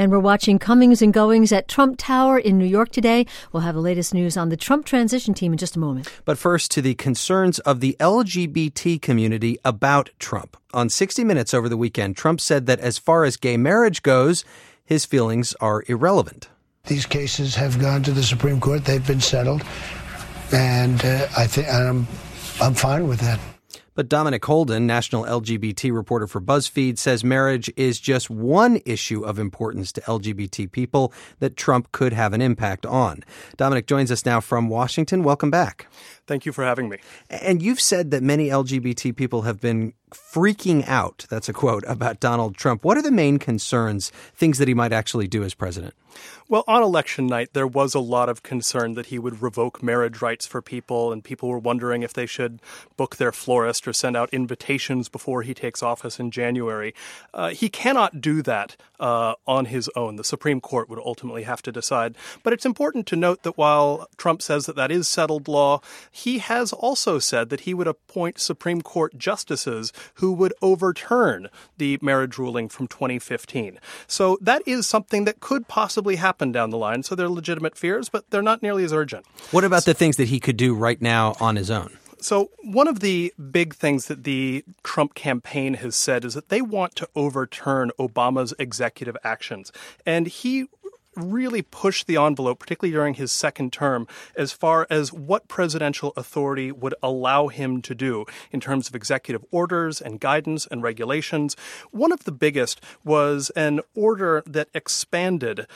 And we're watching comings and goings at Trump Tower in New York today. We'll have the latest news on the Trump transition team in just a moment. But first, to the concerns of the LGBT community about Trump. On 60 Minutes over the weekend, Trump said that as far as gay marriage goes, his feelings are irrelevant. These cases have gone to the Supreme Court. They've been settled. And I'm fine with that. But Dominic Holden, national LGBT reporter for BuzzFeed, says marriage is just one issue of importance to LGBT people that Trump could have an impact on. Dominic joins us now from Washington. Welcome back. Thank you for having me. And you've said that many LGBT people have been freaking out, that's a quote, about Donald Trump. What are the main concerns, things that he might actually do as president? Well, on election night, there was a lot of concern that he would revoke marriage rights for people, and people were wondering if they should book their florist or send out invitations before he takes office in January. He cannot do that on his own. The Supreme Court would ultimately have to decide. But it's important to note that while Trump says that that is settled law, he has also said that he would appoint Supreme Court justices who would overturn the marriage ruling from 2015. So that is something that could possibly happen down the line. So they're legitimate fears, but they're not nearly as urgent. What about the things that he could do right now on his own? So one of the big things that the Trump campaign has said is that they want to overturn Obama's executive actions. And he really pushed the envelope, particularly during his second term, as far as what presidential authority would allow him to do in terms of executive orders and guidance and regulations. One of the biggest was an order that expanded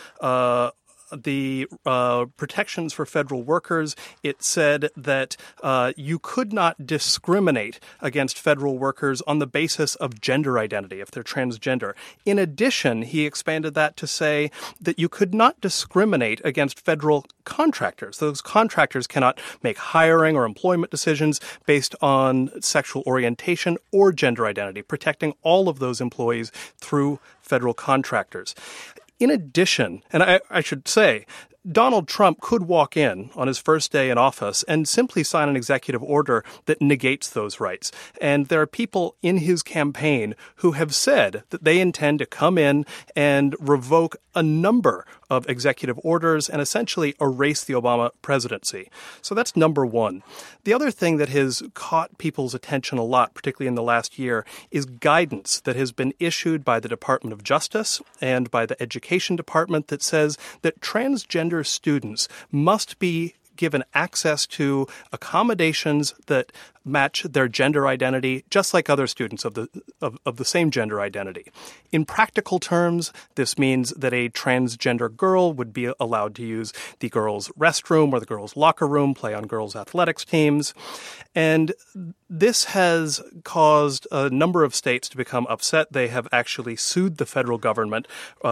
the protections for federal workers. It said that you could not discriminate against federal workers on the basis of gender identity, if they're transgender. In addition, he expanded that to say that you could not discriminate against federal contractors. Those contractors cannot make hiring or employment decisions based on sexual orientation or gender identity, protecting all of those employees through federal contractors. In addition, and I should say, Donald Trump could walk in on his first day in office and simply sign an executive order that negates those rights. And there are people in his campaign who have said that they intend to come in and revoke a number of executive orders and essentially erase the Obama presidency. So that's number one. The other thing that has caught people's attention a lot, particularly in the last year, is guidance that has been issued by the Department of Justice and by the Education Department that says that transgender students must be given access to accommodations that match their gender identity, just like other students of the same gender identity. In practical terms, this means that a transgender girl would be allowed to use the girls' restroom or the girls' locker room, play on girls' athletics teams. And this has caused a number of states to become upset. They have actually sued the federal government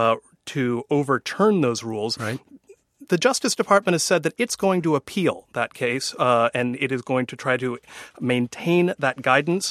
to overturn those rules. Right. The Justice Department has said that it's going to appeal that case, and it is going to try to maintain that guidance.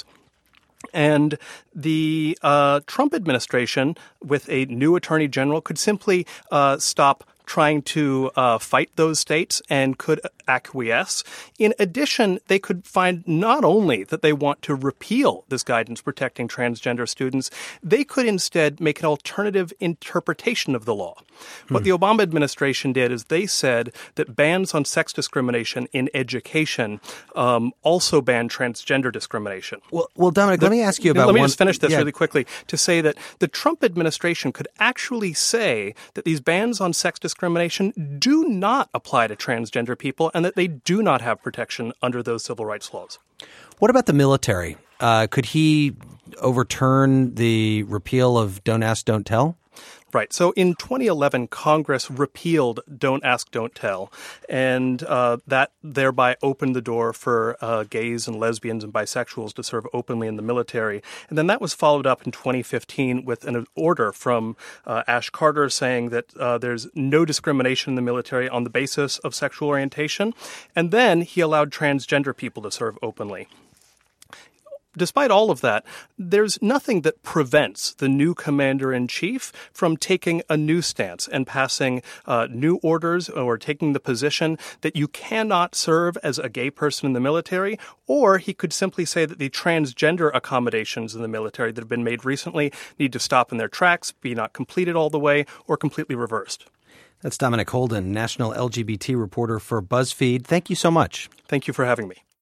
And the Trump administration, with a new attorney general, could simply stop trying to fight those states and could acquiesce. In addition, they could find not only that they want to repeal this guidance protecting transgender students, they could instead make an alternative interpretation of the law. What the Obama administration did is they said that bans on sex discrimination in education also ban transgender discrimination. Well, Dominic, let me ask you about Let me just finish this really quickly to say that the Trump administration could actually say that these bans on sex discrimination do not apply to transgender people and that they do not have protection under those civil rights laws. What about the military? Could he overturn the repeal of Don't Ask, Don't Tell? Right. So in 2011, Congress repealed Don't Ask, Don't Tell, and that thereby opened the door for gays and lesbians and bisexuals to serve openly in the military. And then that was followed up in 2015 with an order from Ash Carter saying that there's no discrimination in the military on the basis of sexual orientation. And then he allowed transgender people to serve openly. despite all of that, there's nothing that prevents the new commander-in-chief from taking a new stance and passing new orders or taking the position that you cannot serve as a gay person in the military, or he could simply say that the transgender accommodations in the military that have been made recently need to stop in their tracks, be not completed all the way, or completely reversed. That's Dominic Holden, national LGBT reporter for BuzzFeed. Thank you so much. Thank you for having me.